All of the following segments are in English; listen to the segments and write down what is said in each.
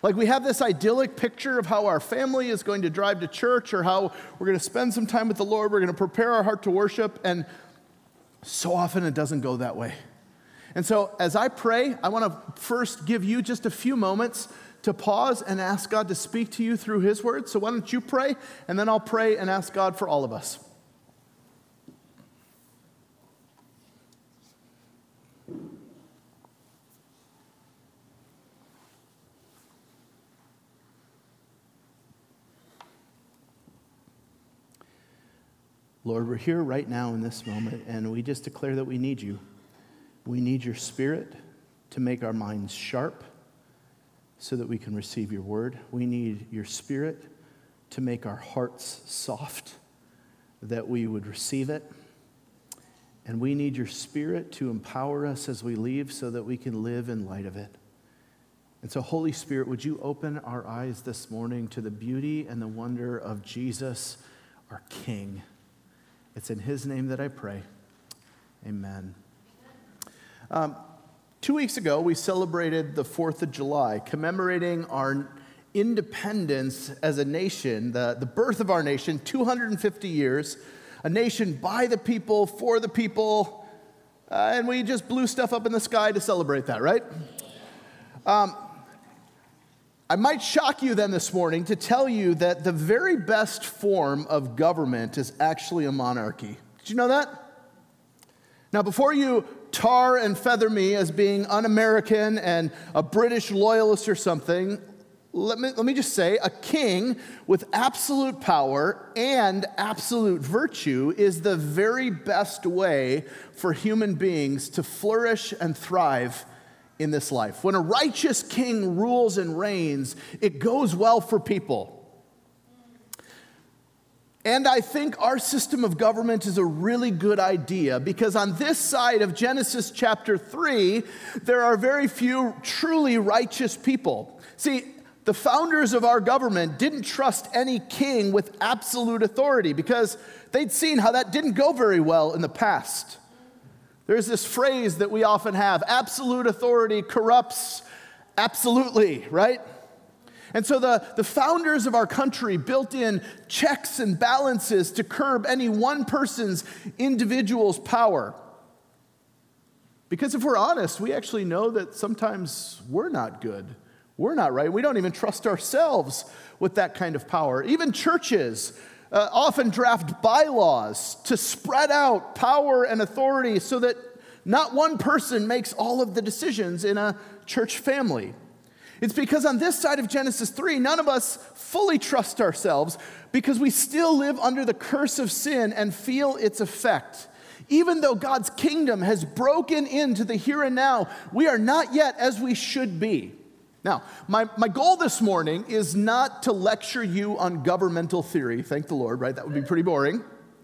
Like we have this idyllic picture of how our family is going to drive to church or how we're going to spend some time with the Lord. We're going to prepare our heart to worship. And so often it doesn't go that way. And so as I pray, I want to first give you just a few moments to pause and ask God to speak to you through His word. So why don't you pray, and then I'll pray and ask God for all of us. Lord, we're here right now in this moment, and we just declare that we need you. We need your Spirit to make our minds sharp so that we can receive your word. We need your Spirit to make our hearts soft, that we would receive it. And we need your Spirit to empower us as we leave so that we can live in light of it. And so, Holy Spirit, would you open our eyes this morning to the beauty and the wonder of Jesus, our King. It's in his name that I pray. Amen. 2 weeks ago, we celebrated the 4th of July, commemorating our independence as a nation, the birth of our nation, 250 years, a nation by the people, for the people, and we just blew stuff up in the sky to celebrate that, right? I might shock you then this morning to tell you that the very best form of government is actually a monarchy. Did you know that? Now, before you tar and feather me as being un-American and a British loyalist or something, let me just say, a king with absolute power and absolute virtue is the very best way for human beings to flourish and thrive in this life. When a righteous king rules and reigns, it goes well for people. And I think our system of government is a really good idea because on this side of Genesis chapter 3, there are very few truly righteous people. See, the founders of our government didn't trust any king with absolute authority because they'd seen how that didn't go very well in the past. There's this phrase that we often have, absolute authority corrupts absolutely, right? And so the founders of our country built in checks and balances to curb any one person's individual's power. Because if we're honest, we actually know that sometimes we're not good. We're not right. We don't even trust ourselves with that kind of power. Even churches often draft bylaws to spread out power and authority so that not one person makes all of the decisions in a church family. It's because on this side of Genesis 3, none of us fully trust ourselves because we still live under the curse of sin and feel its effect. Even though God's kingdom has broken into the here and now, we are not yet as we should be. Now, my goal this morning is not to lecture you on governmental theory. Thank the Lord, right? That would be pretty boring.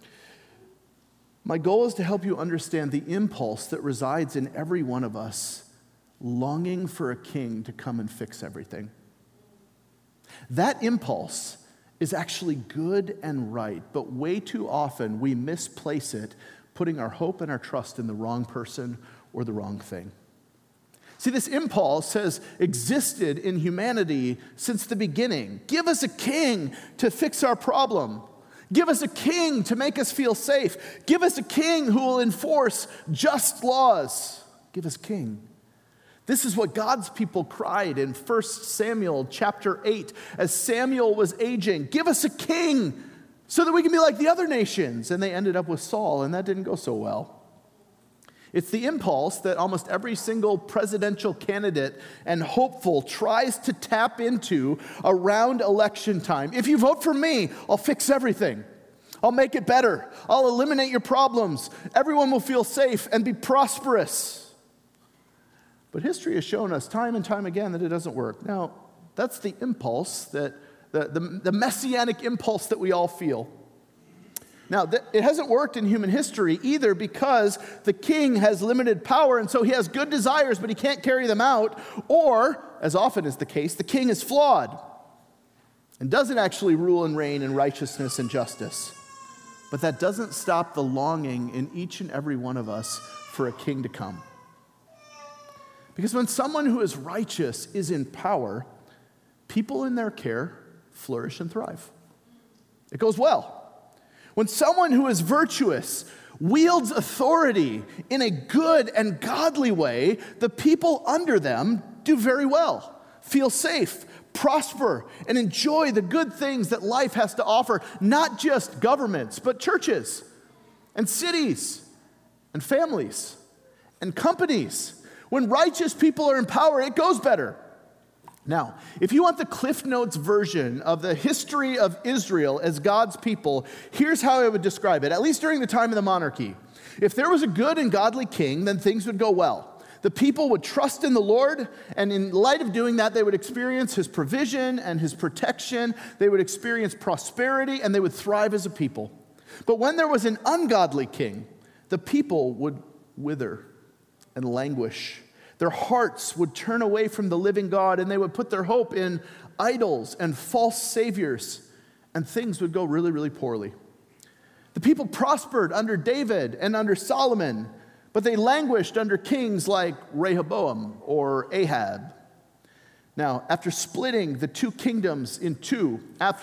My goal is to help you understand the impulse that resides in every one of us, longing for a king to come and fix everything. That impulse is actually good and right, but way too often we misplace it, putting our hope and our trust in the wrong person or the wrong thing. See, this impulse has existed in humanity since the beginning. Give us a king to fix our problem. Give us a king to make us feel safe. Give us a king who will enforce just laws. Give us a king. This is what God's people cried in 1 Samuel chapter 8 as Samuel was aging. Give us a king so that we can be like the other nations. And they ended up with Saul, and that didn't go so well. It's the impulse that almost every single presidential candidate and hopeful tries to tap into around election time. If you vote for me, I'll fix everything. I'll make it better. I'll eliminate your problems. Everyone will feel safe and be prosperous. But history has shown us time and time again that it doesn't work. Now, that's the impulse, that the messianic impulse that we all feel. Now, it hasn't worked in human history either because the king has limited power and so he has good desires, but he can't carry them out. Or, as often is the case, the king is flawed and doesn't actually rule and reign in righteousness and justice. But that doesn't stop the longing in each and every one of us for a king to come. Because when someone who is righteous is in power, people in their care flourish and thrive. It goes well. When someone who is virtuous wields authority in a good and godly way, the people under them do very well, feel safe, prosper, and enjoy the good things that life has to offer, not just governments, but churches and cities and families and companies. When righteous people are in power, it goes better. Now, if you want the Cliff Notes version of the history of Israel as God's people, here's how I would describe it, at least during the time of the monarchy. If there was a good and godly king, then things would go well. The people would trust in the Lord, and in light of doing that, they would experience his provision and his protection. They would experience prosperity, and they would thrive as a people. But when there was an ungodly king, the people would wither and languish. Their hearts would turn away from the living God, and they would put their hope in idols and false saviors, and things would go really, really poorly. The people prospered under David and under Solomon, but they languished under kings like Rehoboam or Ahab. Now, after splitting the two kingdoms in two,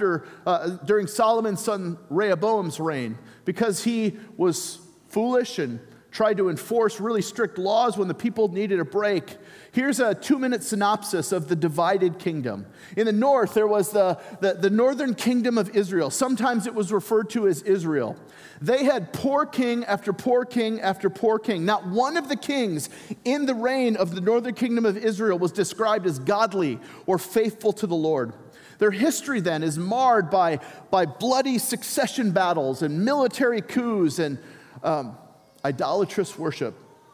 during Solomon's son Rehoboam's reign, because he was foolish and tried to enforce really strict laws when the people needed a break, here's a 2-minute synopsis of the divided kingdom. In the north, there was the northern kingdom of Israel. Sometimes it was referred to as Israel. They had poor king after poor king after poor king. Not one of the kings in the reign of the northern kingdom of Israel was described as godly or faithful to the Lord. Their history then is marred by bloody succession battles and military coups and idolatrous worship.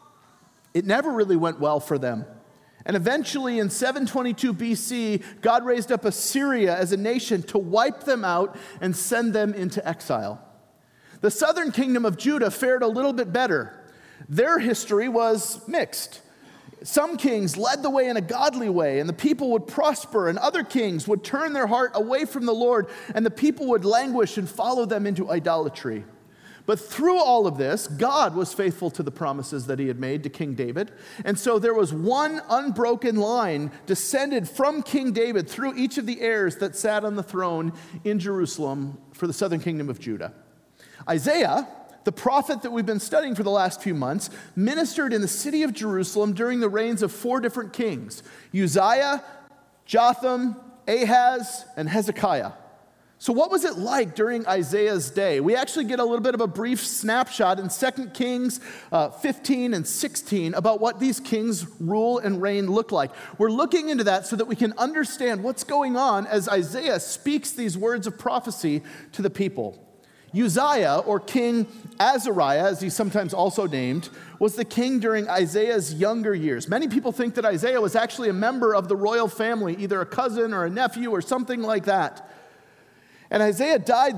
It never really went well for them. And eventually in 722 BC, God raised up Assyria as a nation to wipe them out and send them into exile. The southern kingdom of Judah fared a little bit better. Their history was mixed. Some kings led the way in a godly way, and the people would prosper, and other kings would turn their heart away from the Lord, and the people would languish and follow them into idolatry. But through all of this, God was faithful to the promises that he had made to King David. And so there was one unbroken line descended from King David through each of the heirs that sat on the throne in Jerusalem for the southern kingdom of Judah. Isaiah, the prophet that we've been studying for the last few months, ministered in the city of Jerusalem during the reigns of 4 different kings: Uzziah, Jotham, Ahaz, and Hezekiah. So what was it like during Isaiah's day? We actually get a little bit of a brief snapshot in 2 Kings 15 and 16 about what these kings' rule and reign looked like. We're looking into that so that we can understand what's going on as Isaiah speaks these words of prophecy to the people. Uzziah, or King Azariah, as he's sometimes also named, was the king during Isaiah's younger years. Many people think that Isaiah was actually a member of the royal family, either a cousin or a nephew or something like that. And Uzziah died the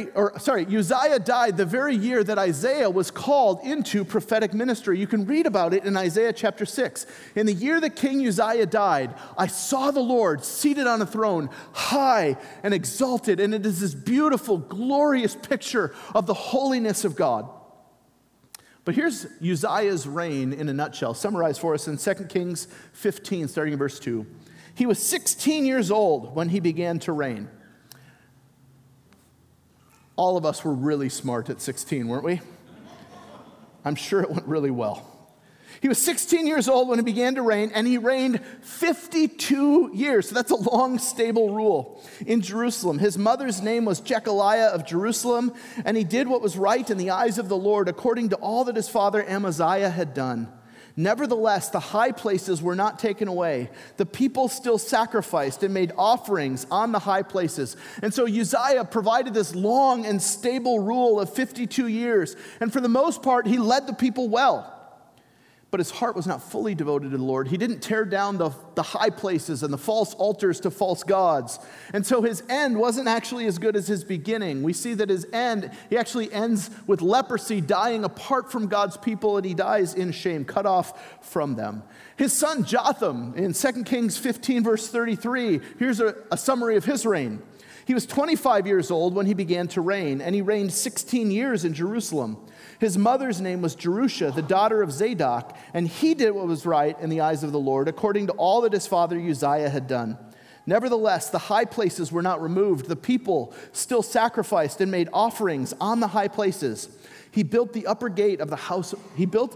very year that Isaiah was called into prophetic ministry. You can read about it in Isaiah chapter 6. In the year that King Uzziah died, I saw the Lord seated on a throne, high and exalted, and it is this beautiful, glorious picture of the holiness of God. But here's Uzziah's reign in a nutshell, summarized for us in 2 Kings 15, starting in verse 2. He was 16 years old when he began to reign. All of us were really smart at 16, weren't we? I'm sure it went really well. He was 16 years old when he began to reign, and he reigned 52 years. So that's a long, stable rule in Jerusalem. His mother's name was Jechaliah of Jerusalem, and he did what was right in the eyes of the Lord, according to all that his father Amaziah had done. Nevertheless, the high places were not taken away. The people still sacrificed and made offerings on the high places. And so Uzziah provided this long and stable rule of 52 years. And for the most part, he led the people well. But his heart was not fully devoted to the Lord. He didn't tear down the high places and the false altars to false gods. And so his end wasn't actually as good as his beginning. We see that his end, he actually ends with leprosy, dying apart from God's people, and he dies in shame, cut off from them. His son Jotham, in 2 Kings 15, verse 33, here's a summary of his reign. He was 25 years old when he began to reign, and he reigned 16 years in Jerusalem. His mother's name was Jerusha, the daughter of Zadok, and he did what was right in the eyes of the Lord, according to all that his father Uzziah had done. Nevertheless, the high places were not removed. The people still sacrificed and made offerings on the high places. He built the upper gate of the house of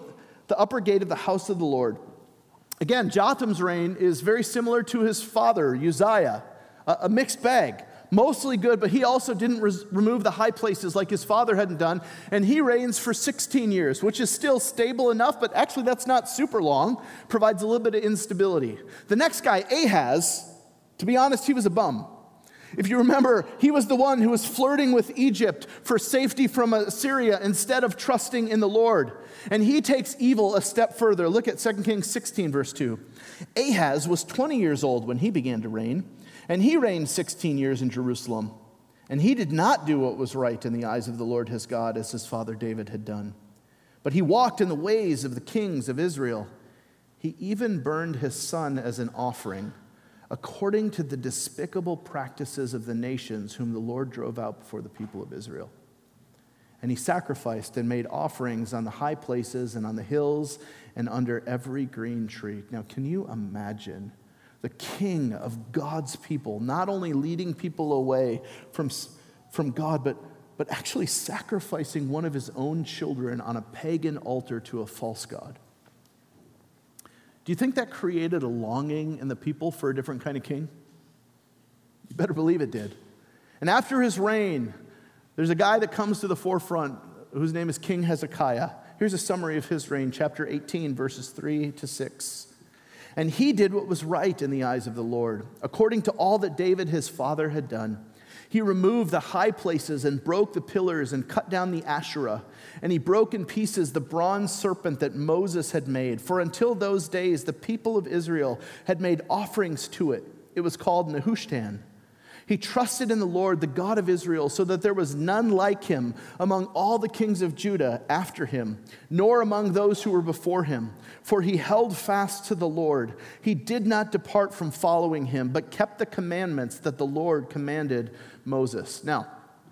the Lord. Again, Jotham's reign is very similar to his father, Uzziah, a mixed bag. Mostly good, but he also didn't remove the high places like his father hadn't done. And he reigns for 16 years, which is still stable enough, but actually that's not super long. Provides a little bit of instability. The next guy, Ahaz, to be honest, he was a bum. If you remember, he was the one who was flirting with Egypt for safety from Assyria instead of trusting in the Lord. And he takes evil a step further. Look at 2 Kings 16, verse 2. Ahaz was 20 years old when he began to reign, and he reigned 16 years in Jerusalem. And he did not do what was right in the eyes of the Lord his God, as his father David had done. But he walked in the ways of the kings of Israel. He even burned his son as an offering, according to the despicable practices of the nations whom the Lord drove out before the people of Israel. And he sacrificed and made offerings on the high places and on the hills and under every green tree. Now, can you imagine the king of God's people not only leading people away from God, but actually sacrificing one of his own children on a pagan altar to a false god? Do you think that created a longing in the people for a different kind of king? You better believe it did. And after his reign, there's a guy that comes to the forefront whose name is King Hezekiah. Here's a summary of his reign, chapter 18, verses 3 to 6. And he did what was right in the eyes of the Lord, according to all that David his father had done. He removed the high places and broke the pillars and cut down the Asherah. And he broke in pieces the bronze serpent that Moses had made. For until those days, the people of Israel had made offerings to it. It was called Nehushtan. He trusted in the Lord, the God of Israel, so that there was none like him among all the kings of Judah after him, nor among those who were before him. For he held fast to the Lord. He did not depart from following him, but kept the commandments that the Lord commanded Moses. Now,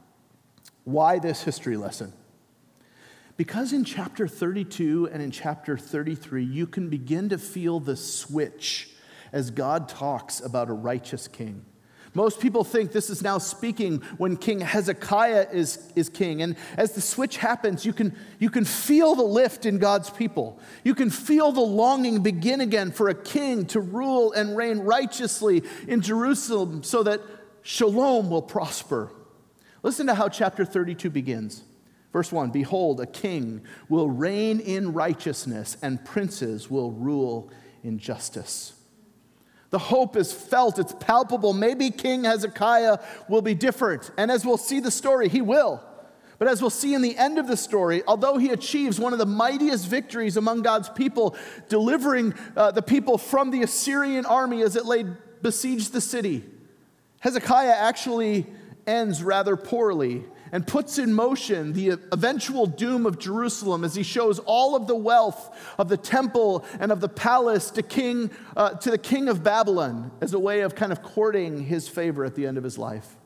why this history lesson? Because in chapter 32 and in chapter 33, you can begin to feel the switch as God talks about a righteous king. Most people think this is now speaking when King Hezekiah is king. And as the switch happens, you can feel the lift in God's people. You can feel the longing begin again for a king to rule and reign righteously in Jerusalem so that shalom will prosper. Listen to how chapter 32 begins. Verse 1, behold, a king will reign in righteousness, and princes will rule in justice. The hope is felt, it's palpable. Maybe King Hezekiah will be different. And as we'll see the story, he will. But as we'll see in the end of the story, although he achieves one of the mightiest victories among God's people, delivering the people from the Assyrian army as it laid besieged the city, Hezekiah actually ends rather poorly and puts in motion the eventual doom of Jerusalem as he shows all of the wealth of the temple and of the palace to the king of Babylon as a way of kind of courting his favor at the end of his life.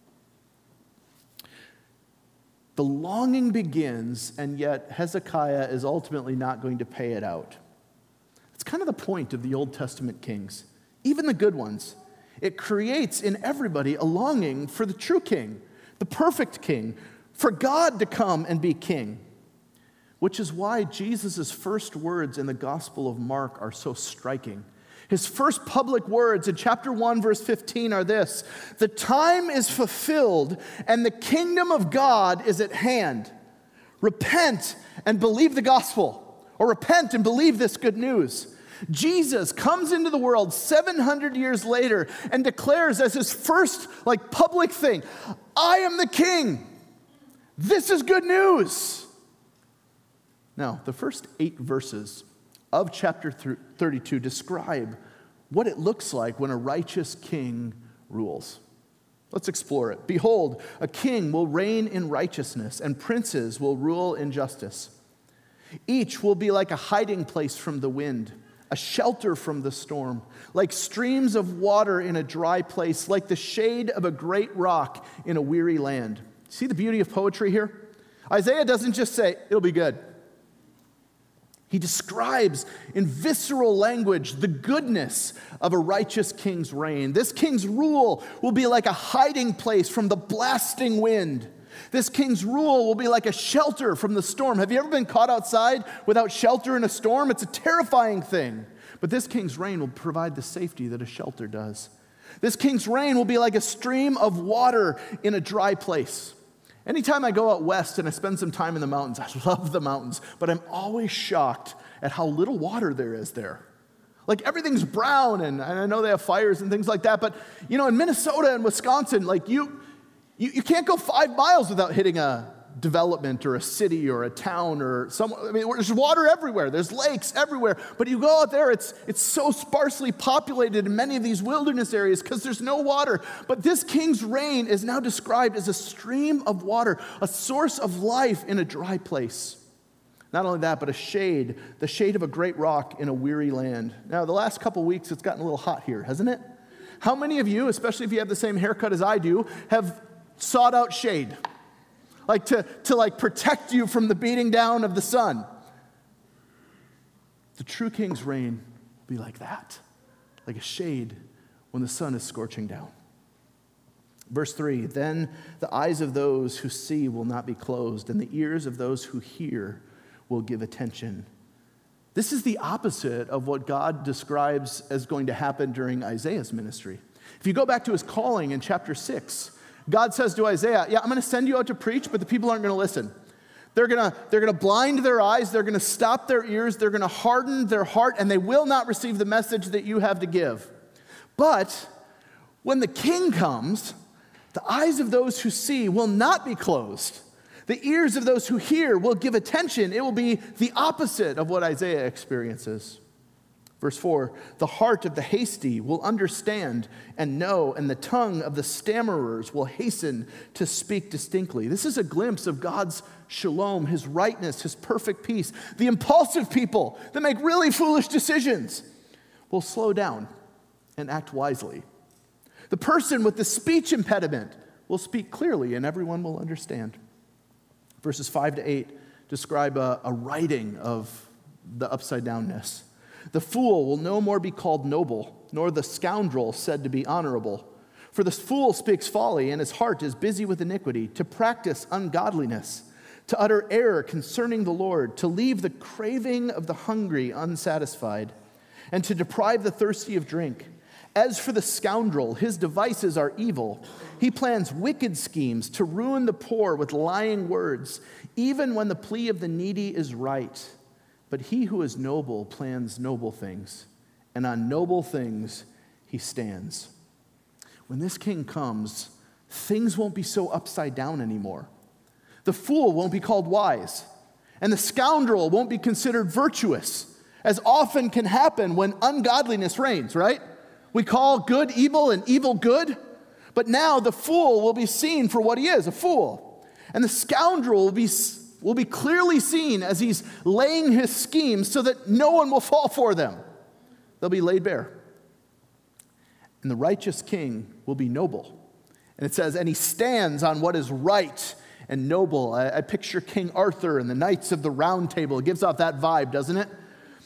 The longing begins, and yet Hezekiah is ultimately not going to pay it out. It's kind of the point of the Old Testament kings, even the good ones. It creates in everybody a longing for the true king, the perfect king, for God to come and be king. Which is why Jesus' first words in the Gospel of Mark are so striking. His first public words in chapter 1, verse 15 are this: the time is fulfilled and the kingdom of God is at hand. Repent and believe the gospel, or repent and believe this good news. Jesus comes into the world 700 years later and declares as his first public thing, I am the king. This is good news. Now, the first 8 verses of chapter 32 describe what it looks like when a righteous king rules. Let's explore it. Behold, a king will reign in righteousness, and princes will rule in justice. Each will be like a hiding place from the wind, a shelter from the storm, like streams of water in a dry place, like the shade of a great rock in a weary land. See the beauty of poetry here? Isaiah doesn't just say, it'll be good. He describes in visceral language the goodness of a righteous king's reign. This king's rule will be like a hiding place from the blasting wind. This king's rule will be like a shelter from the storm. Have you ever been caught outside without shelter in a storm? It's a terrifying thing. But this king's reign will provide the safety that a shelter does. This king's reign will be like a stream of water in a dry place. Anytime I go out west and I spend some time in the mountains, I love the mountains, but I'm always shocked at how little water there is there. Like everything's brown, and I know they have fires and things like that, but in Minnesota and Wisconsin, like you can't go 5 miles without hitting a development or a city or a town or there's water everywhere. There's lakes everywhere. But you go out there, it's so sparsely populated in many of these wilderness areas because there's no water. But this king's reign is now described as a stream of water, a source of life in a dry place. Not only that, but the shade of a great rock in a weary land. Now, the last couple weeks, it's gotten a little hot here, hasn't it? How many of you, especially if you have the same haircut as I do, have sought out shade? Like to protect you from the beating down of the sun. The true king's reign will be like that, like a shade when the sun is scorching down. Verse 3, then the eyes of those who see will not be closed, and the ears of those who hear will give attention. This is the opposite of what God describes as going to happen during Isaiah's ministry. If you go back to his calling in chapter 6, God says to Isaiah, I'm going to send you out to preach, but the people aren't going to listen. They're going to blind their eyes, they're going to stop their ears, they're going to harden their heart, and they will not receive the message that you have to give. But when the king comes, the eyes of those who see will not be closed. The ears of those who hear will give attention. It will be the opposite of what Isaiah experiences. Verse 4, the heart of the hasty will understand and know, and the tongue of the stammerers will hasten to speak distinctly. This is a glimpse of God's shalom, his rightness, his perfect peace. The impulsive people that make really foolish decisions will slow down and act wisely. The person with the speech impediment will speak clearly, and everyone will understand. Verses 5 to 8 describe a righting of the upside-downness. The fool will no more be called noble, nor the scoundrel said to be honorable. For the fool speaks folly, and his heart is busy with iniquity, to practice ungodliness, to utter error concerning the Lord, to leave the craving of the hungry unsatisfied, and to deprive the thirsty of drink. As for the scoundrel, his devices are evil. He plans wicked schemes to ruin the poor with lying words, even when the plea of the needy is right. But he who is noble plans noble things, and on noble things he stands. When this king comes, things won't be so upside down anymore. The fool won't be called wise, and the scoundrel won't be considered virtuous, as often can happen when ungodliness reigns, right? We call good evil and evil good, but now the fool will be seen for what he is, a fool. And the scoundrel will be clearly seen as he's laying his schemes so that no one will fall for them. They'll be laid bare. And the righteous king will be noble. And it says, and he stands on what is right and noble. I picture King Arthur and the Knights of the Round Table. It gives off that vibe, doesn't it?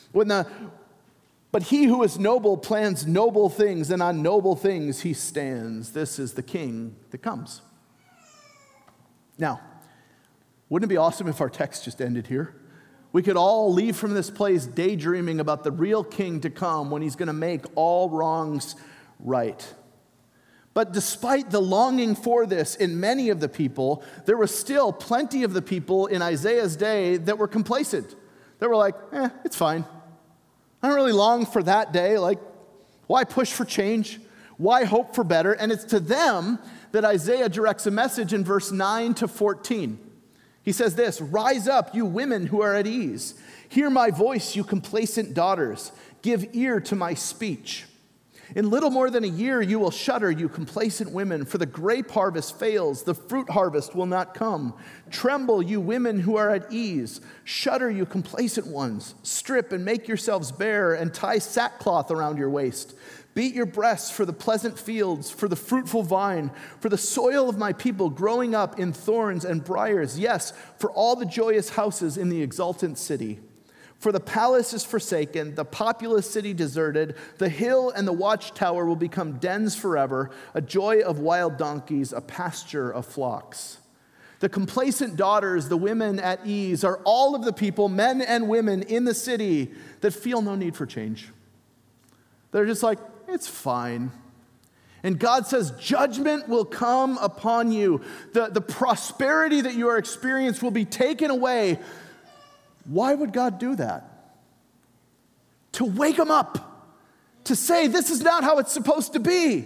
But he who is noble plans noble things, and on noble things he stands. This is the king that comes. Now, wouldn't it be awesome if our text just ended here? We could all leave from this place daydreaming about the real king to come when he's going to make all wrongs right. But despite the longing for this in many of the people, there was still plenty of the people in Isaiah's day that were complacent. They were like, it's fine. I don't really long for that day. Like, why push for change? Why hope for better? And it's to them that Isaiah directs a message in verse 9 to 14. He says this, rise up, you women who are at ease. Hear my voice, you complacent daughters. Give ear to my speech. In little more than a year you will shudder, you complacent women, for the grape harvest fails, the fruit harvest will not come. Tremble, you women who are at ease. Shudder, you complacent ones. Strip and make yourselves bare, and tie sackcloth around your waist. Beat your breasts for the pleasant fields, for the fruitful vine, for the soil of my people growing up in thorns and briars, yes, for all the joyous houses in the exultant city. For the palace is forsaken, the populous city deserted, the hill and the watchtower will become dens forever, a joy of wild donkeys, a pasture of flocks. The complacent daughters, the women at ease, are all of the people, men and women in the city that feel no need for change. They're just like, it's fine. And God says, judgment will come upon you. The prosperity that you are experiencing will be taken away. Why would God do that? To wake them up, to say, this is not how it's supposed to be.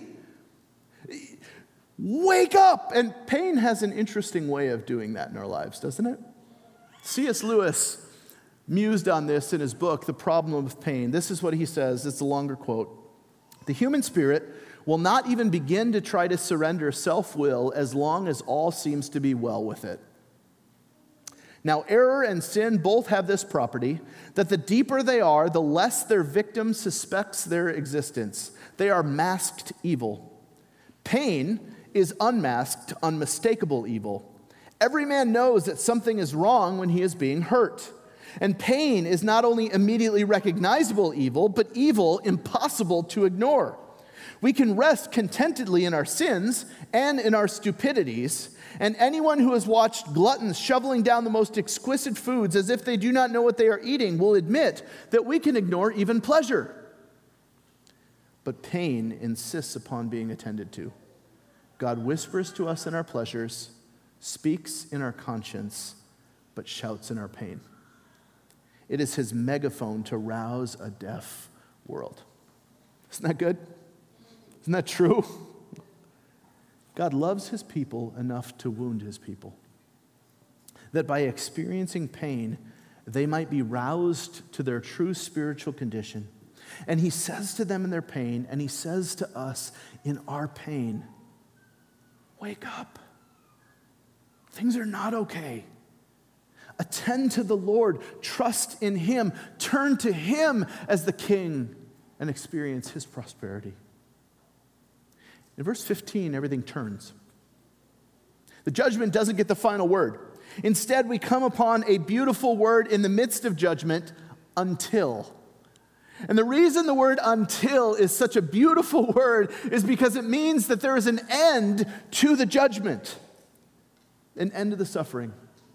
Wake up! And pain has an interesting way of doing that in our lives, doesn't it? C.S. Lewis mused on this in his book, The Problem of Pain. This is what he says. It's a longer quote. The human spirit will not even begin to try to surrender self-will as long as all seems to be well with it. Now, error and sin both have this property, that the deeper they are, the less their victim suspects their existence. They are masked evil. Pain is unmasked, unmistakable evil. Every man knows that something is wrong when he is being hurt. And pain is not only immediately recognizable evil, but evil impossible to ignore. We can rest contentedly in our sins and in our stupidities, and anyone who has watched gluttons shoveling down the most exquisite foods as if they do not know what they are eating will admit that we can ignore even pleasure. But pain insists upon being attended to. God whispers to us in our pleasures, speaks in our conscience, but shouts in our pain. It is his megaphone to rouse a deaf world. Isn't that good? Isn't that true? God loves his people enough to wound his people, that by experiencing pain, they might be roused to their true spiritual condition. And he says to them in their pain, and he says to us in our pain, wake up. Things are not okay. Attend to the Lord. Trust in him. Turn to him as the king and experience his prosperity. In verse 15, everything turns. The judgment doesn't get the final word. Instead, we come upon a beautiful word in the midst of judgment, until. And the reason the word until is such a beautiful word is because it means that there is an end to the judgment, an end to the suffering.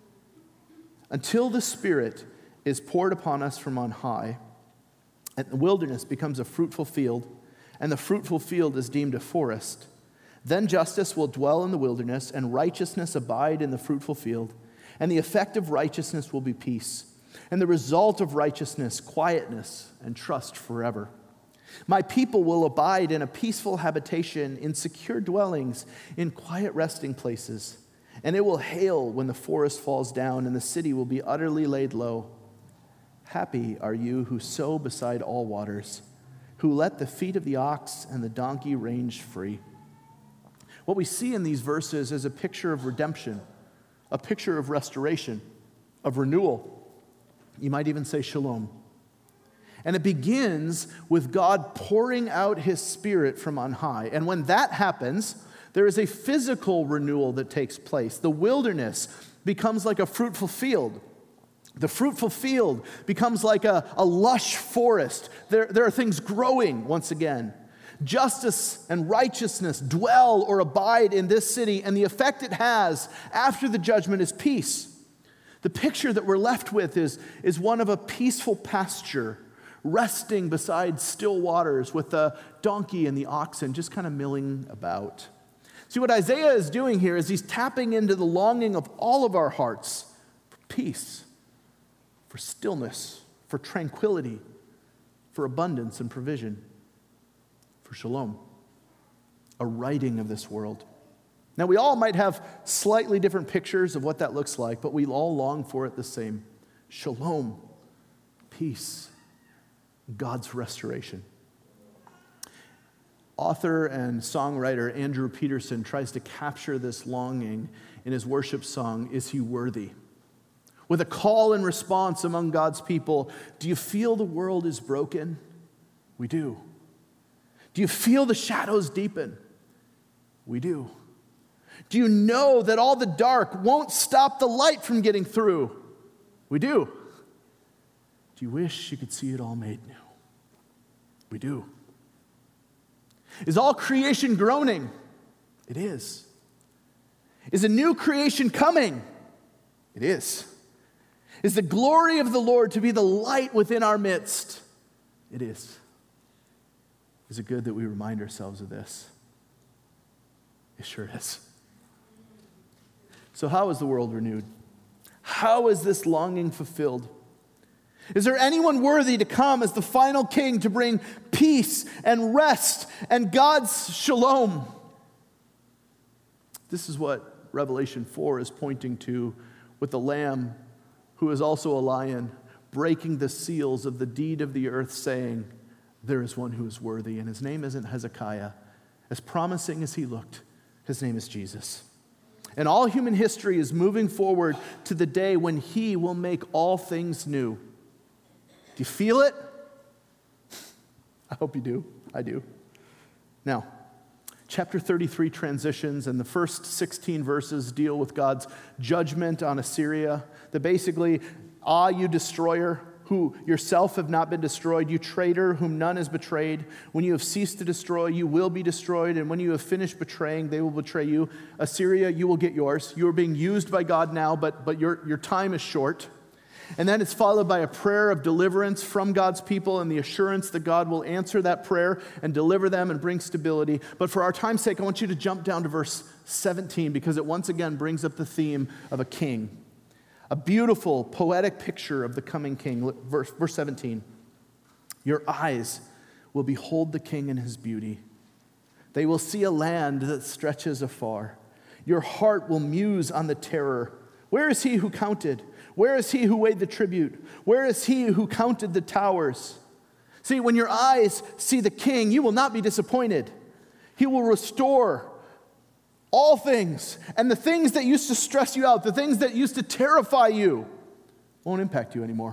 Until the Spirit is poured upon us from on high, and the wilderness becomes a fruitful field, and the fruitful field is deemed a forest. Then justice will dwell in the wilderness, and righteousness abide in the fruitful field. And the effect of righteousness will be peace, and the result of righteousness, quietness and trust forever. My people will abide in a peaceful habitation, in secure dwellings, in quiet resting places. And it will hail when the forest falls down, and the city will be utterly laid low. Happy are you who sow beside all waters, who let the feet of the ox and the donkey range free. What we see in these verses is a picture of redemption, a picture of restoration, of renewal. You might even say shalom. And it begins with God pouring out his Spirit from on high. And when that happens, there is a physical renewal that takes place. The wilderness becomes like a fruitful field. The fruitful field becomes like a lush forest. There are things growing once again. Justice and righteousness dwell or abide in this city, and the effect it has after the judgment is peace. The picture that we're left with is one of a peaceful pasture, resting beside still waters with the donkey and the oxen just kind of milling about. See, what Isaiah is doing here is he's tapping into the longing of all of our hearts for peace, for stillness, for tranquility, for abundance and provision, for shalom, a righting of this world. Now, we all might have slightly different pictures of what that looks like, but we all long for it the same. Shalom, peace, God's restoration. Author and songwriter Andrew Peterson tries to capture this longing in his worship song, Is He Worthy? With a call and response among God's people, do you feel the world is broken? We do. Do you feel the shadows deepen? We do. Do you know that all the dark won't stop the light from getting through? We do. Do you wish you could see it all made new? We do. Is all creation groaning? It is. Is a new creation coming? It is. Is the glory of the Lord to be the light within our midst? It is. Is it good that we remind ourselves of this? It sure is. So how is the world renewed? How is this longing fulfilled? Is there anyone worthy to come as the final king to bring peace and rest and God's shalom? This is what Revelation 4 is pointing to, with the Lamb, who is also a lion, breaking the seals of the deed of the earth, saying, there is one who is worthy, and his name isn't Hezekiah. As promising as he looked, his name is Jesus. And all human history is moving forward to the day when he will make all things new. Do you feel it? I hope you do. I do. Now, chapter 33 transitions, and the first 16 verses deal with God's judgment on Assyria. That basically, you destroyer, who yourself have not been destroyed, you traitor, whom none has betrayed. When you have ceased to destroy, you will be destroyed, and when you have finished betraying, they will betray you. Assyria, you will get yours. You are being used by God now, but your time is short. And then it's followed by a prayer of deliverance from God's people and the assurance that God will answer that prayer and deliver them and bring stability. But for our time's sake, I want you to jump down to verse 17, because it once again brings up the theme of a king. A beautiful, poetic picture of the coming king. Verse 17. Your eyes will behold the king in his beauty. They will see a land that stretches afar. Your heart will muse on the terror. Where is he who counted? Where is he who weighed the tribute? Where is he who counted the towers? See, when your eyes see the king, you will not be disappointed. He will restore all things, and the things that used to stress you out, the things that used to terrify you, won't impact you anymore.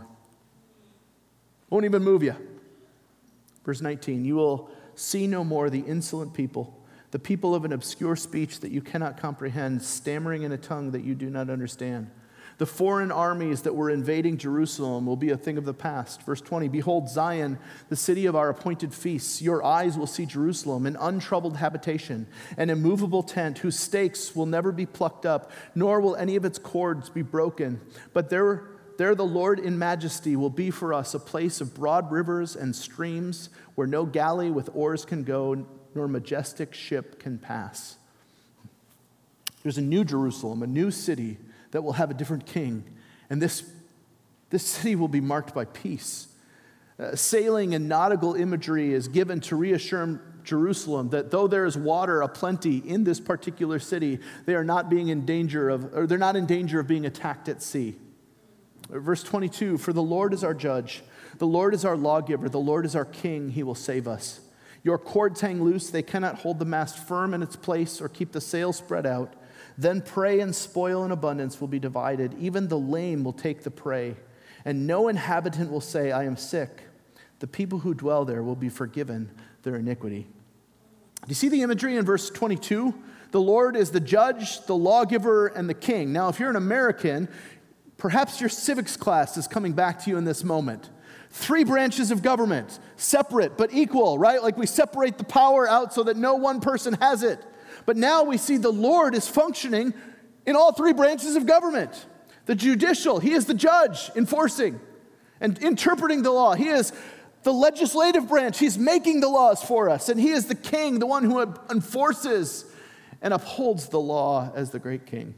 Won't even move you. Verse 19, you will see no more the insolent people, the people of an obscure speech that you cannot comprehend, stammering in a tongue that you do not understand. The foreign armies that were invading Jerusalem will be a thing of the past. Verse 20, behold Zion, the city of our appointed feasts. Your eyes will see Jerusalem, an untroubled habitation, an immovable tent whose stakes will never be plucked up, nor will any of its cords be broken. But there the Lord in majesty will be for us a place of broad rivers and streams where no galley with oars can go, nor majestic ship can pass. There's a new Jerusalem, a new city that will have a different king. And this city will be marked by peace. Sailing and nautical imagery is given to reassure Jerusalem that though there is water aplenty in this particular city, they are not in danger of being attacked at sea. Verse 22, for the Lord is our judge, the Lord is our lawgiver, the Lord is our king, he will save us. Your cords hang loose, they cannot hold the mast firm in its place or keep the sail spread out. Then prey and spoil in abundance will be divided. Even the lame will take the prey. And no inhabitant will say, I am sick. The people who dwell there will be forgiven their iniquity. Do you see the imagery in verse 22? The Lord is the judge, the lawgiver, and the king. Now, if you're an American, perhaps your civics class is coming back to you in this moment. 3 branches of government, separate but equal, right? Like we separate the power out so that no one person has it. But now we see the Lord is functioning in all 3 branches of government. The judicial, he is the judge enforcing and interpreting the law. He is the legislative branch. He's making the laws for us. And he is the king, the one who enforces and upholds the law as the great king.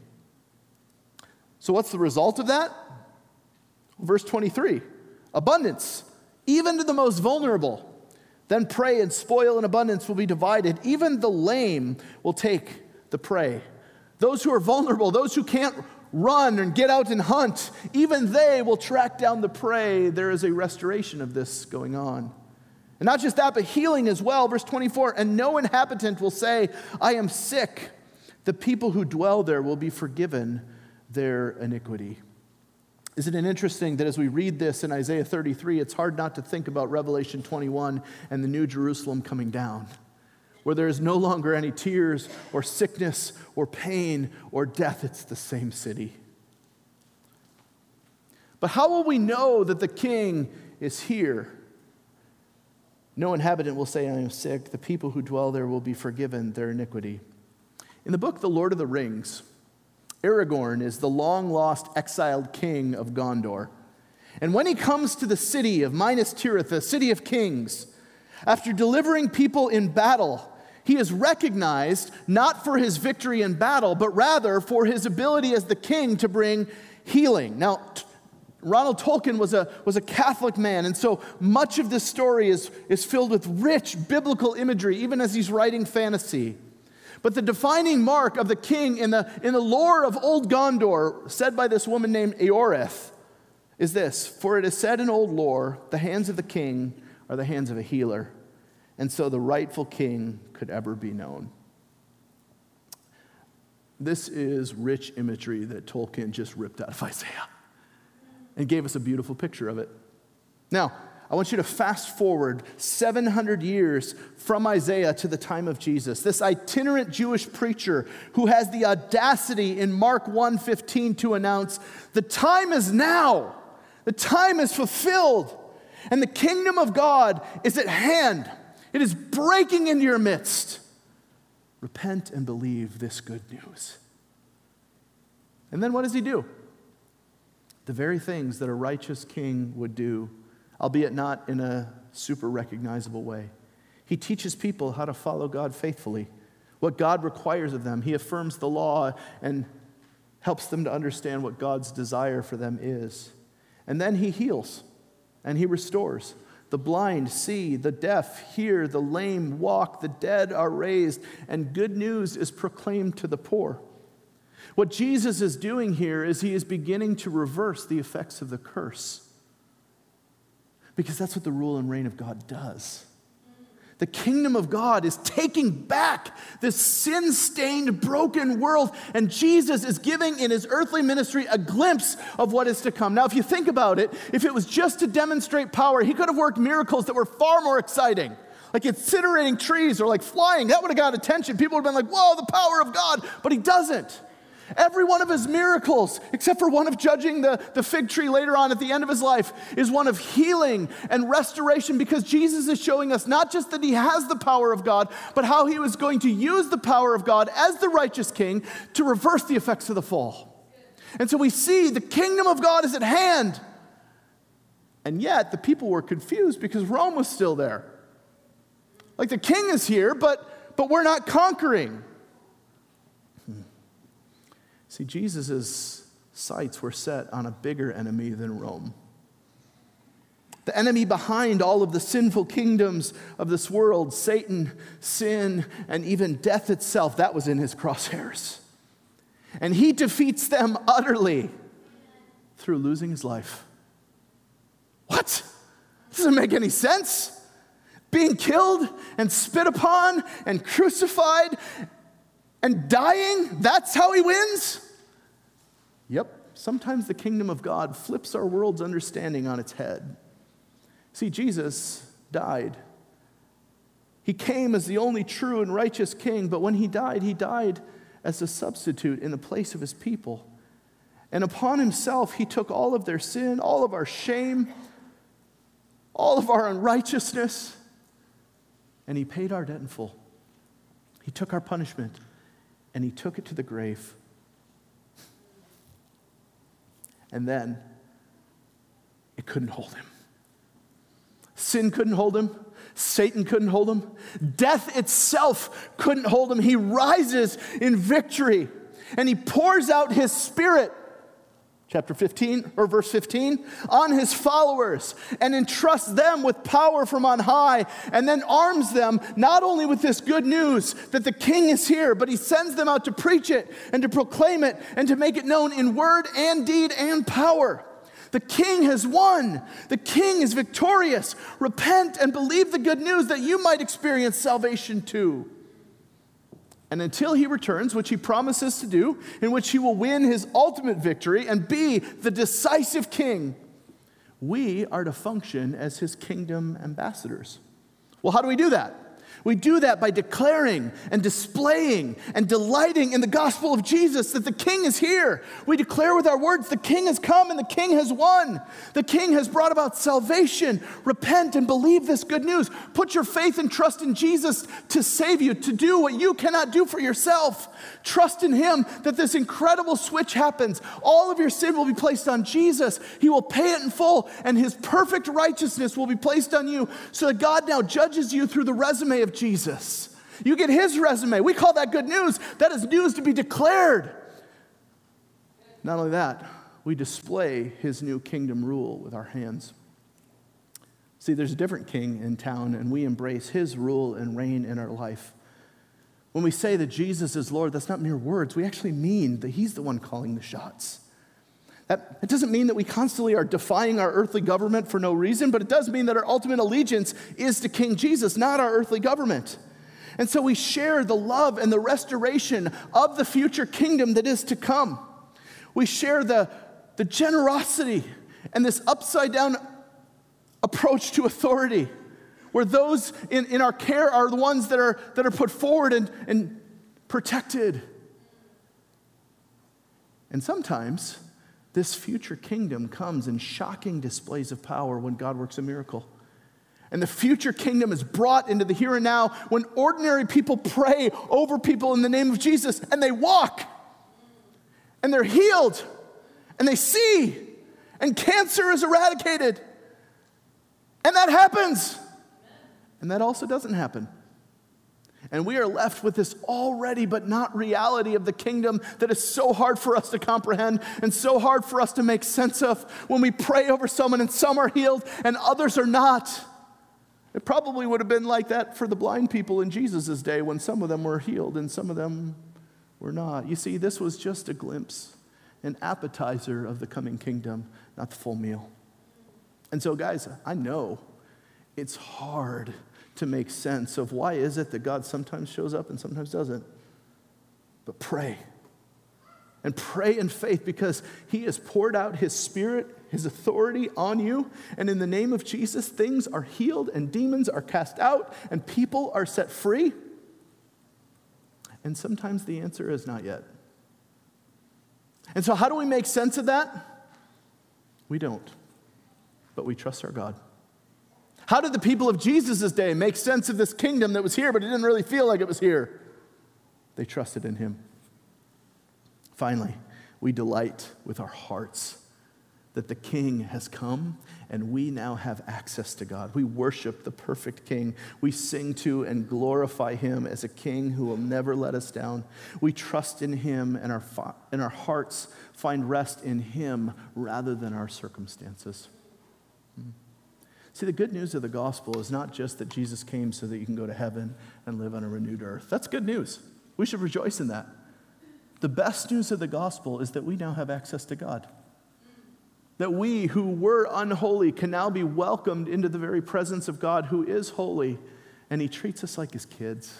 So what's the result of that? Verse 23, abundance, even to the most vulnerable. Then prey and spoil in abundance will be divided. Even the lame will take the prey. Those who are vulnerable, those who can't run and get out and hunt, even they will track down the prey. There is a restoration of this going on. And not just that, but healing as well. Verse 24, and no inhabitant will say, I am sick. The people who dwell there will be forgiven their iniquity. Isn't it interesting that as we read this in Isaiah 33, it's hard not to think about Revelation 21 and the new Jerusalem coming down, where there is no longer any tears or sickness or pain or death. It's the same city. But how will we know that the King is here? No inhabitant will say, I am sick. The people who dwell there will be forgiven their iniquity. In the book The Lord of the Rings, Aragorn is the long-lost exiled king of Gondor. And when he comes to the city of Minas Tirith, the city of kings, after delivering people in battle, he is recognized not for his victory in battle, but rather for his ability as the king to bring healing. Now, Ronald Tolkien was a Catholic man, and so much of this story is filled with rich biblical imagery, even as he's writing fantasy. But the defining mark of the king in the lore of Old Gondor, said by this woman named Eorith, is this: for it is said in old lore, the hands of the king are the hands of a healer, and so the rightful king could ever be known. This is rich imagery that Tolkien just ripped out of Isaiah and gave us a beautiful picture of it. Now, I want you to fast forward 700 years from Isaiah to the time of Jesus. This itinerant Jewish preacher who has the audacity in Mark 1:15 to announce, the time is now, the time is fulfilled, and the kingdom of God is at hand. It is breaking into your midst. Repent and believe this good news. And then what does he do? The very things that a righteous king would do, albeit not in a super recognizable way. He teaches people how to follow God faithfully, what God requires of them. He affirms the law and helps them to understand what God's desire for them is. And then he heals and he restores. The blind see, the deaf hear, the lame walk, the dead are raised, and good news is proclaimed to the poor. What Jesus is doing here is he is beginning to reverse the effects of the curse. Because that's what the rule and reign of God does. The kingdom of God is taking back this sin-stained, broken world, and Jesus is giving in his earthly ministry a glimpse of what is to come. Now, if you think about it, if it was just to demonstrate power, he could have worked miracles that were far more exciting. Like incinerating trees or like flying, that would have got attention. People would have been like, whoa, the power of God. But he doesn't. Every one of his miracles, except for one of judging the fig tree later on at the end of his life, is one of healing and restoration, because Jesus is showing us not just that he has the power of God, but how he was going to use the power of God as the righteous king to reverse the effects of the fall. And so we see the kingdom of God is at hand. And yet the people were confused because Rome was still there. Like the king is here, but we're not conquering. See, Jesus' sights were set on a bigger enemy than Rome. The enemy behind all of the sinful kingdoms of this world, Satan, sin, and even death itself, that was in his crosshairs. And he defeats them utterly through losing his life. What? Doesn't make any sense. Being killed and spit upon and crucified and dying, that's how he wins? Yep, sometimes the kingdom of God flips our world's understanding on its head. See, Jesus died. He came as the only true and righteous king, but when he died as a substitute in the place of his people. And upon himself, he took all of their sin, all of our shame, all of our unrighteousness, and he paid our debt in full. He took our punishment, and he took it to the grave. And then it couldn't hold him. Sin couldn't hold him. Satan couldn't hold him. Death itself couldn't hold him. He rises in victory, and he pours out his Spirit, chapter 15, or verse 15, on his followers and entrusts them with power from on high, and then arms them not only with this good news that the king is here, but he sends them out to preach it and to proclaim it and to make it known in word and deed and power. The king has won. The king is victorious. Repent and believe the good news that you might experience salvation too. And until he returns, which he promises to do, in which he will win his ultimate victory and be the decisive king, we are to function as his kingdom ambassadors. Well, how do we do that? We do that by declaring and displaying and delighting in the gospel of Jesus, that the King is here. We declare with our words, the King has come and the King has won. The King has brought about salvation. Repent and believe this good news. Put your faith and trust in Jesus to save you, to do what you cannot do for yourself. Trust in him that this incredible switch happens. All of your sin will be placed on Jesus. He will pay it in full, and his perfect righteousness will be placed on you, so that God now judges you through the resume of Jesus. You get his resume. We call that good news. That is news to be declared. Not only that, we display his new kingdom rule with our hands. See, there's a different king in town, and we embrace his rule and reign in our life. When we say that Jesus is Lord, that's not mere words. We actually mean that he's the one calling the shots. It doesn't mean that we constantly are defying our earthly government for no reason, but it does mean that our ultimate allegiance is to King Jesus, not our earthly government. And so we share the love and the restoration of the future kingdom that is to come. We share the generosity and this upside-down approach to authority, where those in our care are the ones that are put forward and protected. And sometimes this future kingdom comes in shocking displays of power when God works a miracle. And the future kingdom is brought into the here and now when ordinary people pray over people in the name of Jesus, and they walk, and they're healed, and they see, and cancer is eradicated. And that happens. And that also doesn't happen. And we are left with this already but not reality of the kingdom that is so hard for us to comprehend and so hard for us to make sense of when we pray over someone and some are healed and others are not. It probably would have been like that for the blind people in Jesus' day, when some of them were healed and some of them were not. You see, this was just a glimpse, an appetizer of the coming kingdom, not the full meal. And so, guys, I know it's hard to make sense of why is it that God sometimes shows up and sometimes doesn't. But pray. And pray in faith, because he has poured out his Spirit, his authority on you. And in the name of Jesus, things are healed and demons are cast out and people are set free. And sometimes the answer is not yet. And so how do we make sense of that? We don't. But we trust our God. How did the people of Jesus' day make sense of this kingdom that was here, but it didn't really feel like it was here? They trusted in him. Finally, we delight with our hearts that the King has come and we now have access to God. We worship the perfect King. We sing to and glorify him as a King who will never let us down. We trust in him, and our hearts find rest in him rather than our circumstances. See, the good news of the gospel is not just that Jesus came so that you can go to heaven and live on a renewed earth. That's good news. We should rejoice in that. The best news of the gospel is that we now have access to God. That we who were unholy can now be welcomed into the very presence of God, who is holy, and he treats us like his kids.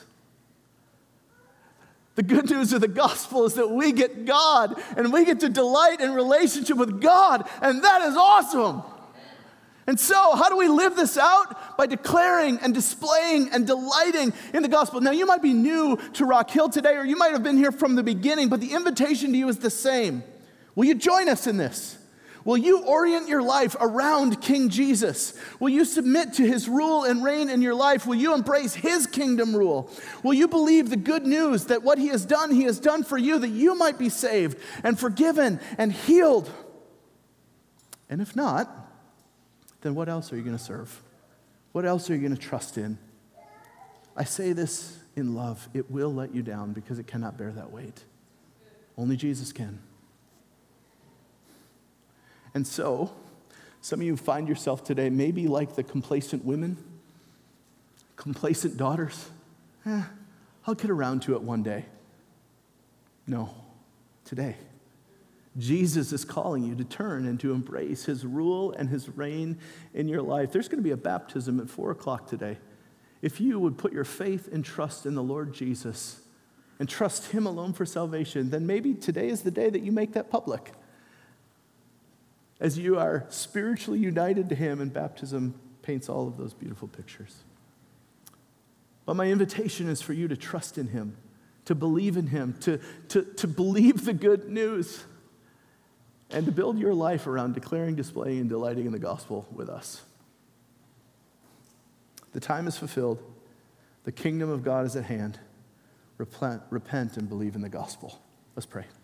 The good news of the gospel is that we get God, and we get to delight in relationship with God, and that is awesome. And so, how do we live this out? By declaring and displaying and delighting in the gospel. Now, you might be new to Rock Hill today, or you might have been here from the beginning, but the invitation to you is the same. Will you join us in this? Will you orient your life around King Jesus? Will you submit to his rule and reign in your life? Will you embrace his kingdom rule? Will you believe the good news that what he has done for you, that you might be saved and forgiven and healed? And if not, then what else are you going to serve? What else are you going to trust in? I say this in love. It will let you down because it cannot bear that weight. Only Jesus can. And so, some of you find yourself today maybe like the complacent women, complacent daughters. I'll get around to it one day. No, today. Jesus is calling you to turn and to embrace his rule and his reign in your life. There's going to be a baptism at 4 o'clock today. If you would put your faith and trust in the Lord Jesus and trust him alone for salvation, then maybe today is the day that you make that public. As you are spiritually united to him, and baptism paints all of those beautiful pictures. But my invitation is for you to trust in him, to believe in him, to believe the good news, and to build your life around declaring, displaying, and delighting in the gospel with us. The time is fulfilled. The kingdom of God is at hand. Repent and believe in the gospel. Let's pray.